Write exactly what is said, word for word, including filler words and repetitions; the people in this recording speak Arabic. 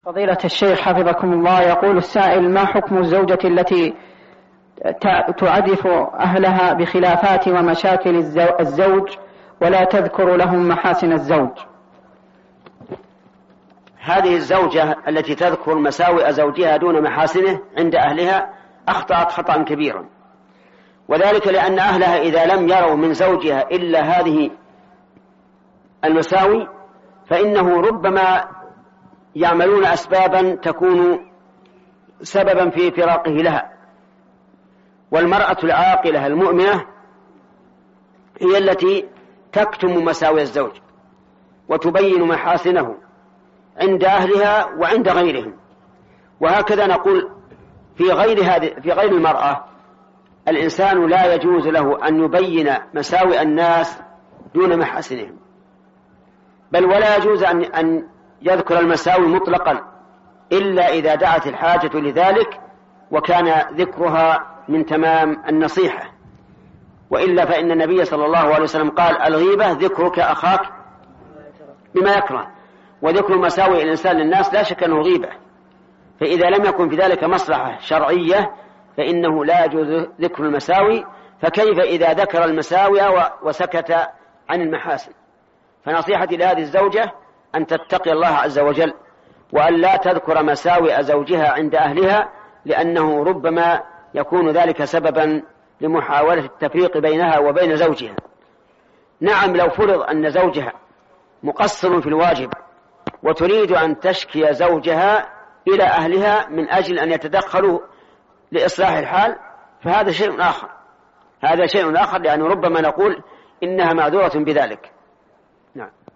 فضيلة الشيخ حفظكم الله، يقول السائل: ما حكم الزوجة التي تعرف أهلها بخلافات ومشاكل الزوج ولا تذكر لهم محاسن الزوج؟ هذه الزوجة التي تذكر مساوئ زوجها دون محاسنه عند أهلها أخطأت خطأ كبيرا، وذلك لأن أهلها إذا لم يروا من زوجها إلا هذه المساوئ فإنه ربما يعملون أسبابا تكون سببا في فراقه لها. والمرأة العاقلة المؤمنة هي التي تكتم مساوئ الزوج وتبين محاسنه عند أهلها وعند غيرهم. وهكذا نقول في غير هذه في غير المرأة، الإنسان لا يجوز له أن يبين مساوئ الناس دون محاسنهم، بل ولا يجوز أن أن يذكر المساوئ مطلقا إلا إذا دعت الحاجة لذلك وكان ذكرها من تمام النصيحة، وإلا فإن النبي صلى الله عليه وسلم قال: الغيبة ذكرك أخاك بما يكره. وذكر مساوئ الإنسان للناس لا شك أنه غيبة، فإذا لم يكن في ذلك مصلحة شرعية فإنه لا يجوز ذكر المساوئ، فكيف إذا ذكر المساوئ وسكت عن المحاسن؟ فنصيحتي لهذه الزوجة أن تتقي الله عز وجل وأن لا تذكر مساوئ زوجها عند أهلها، لأنه ربما يكون ذلك سببا لمحاولة التفريق بينها وبين زوجها. نعم، لو فرض أن زوجها مقصر في الواجب وتريد أن تشكي زوجها إلى أهلها من أجل أن يتدخلوا لإصلاح الحال فهذا شيء آخر هذا شيء آخر لأنه ربما نقول إنها معذورة بذلك. نعم.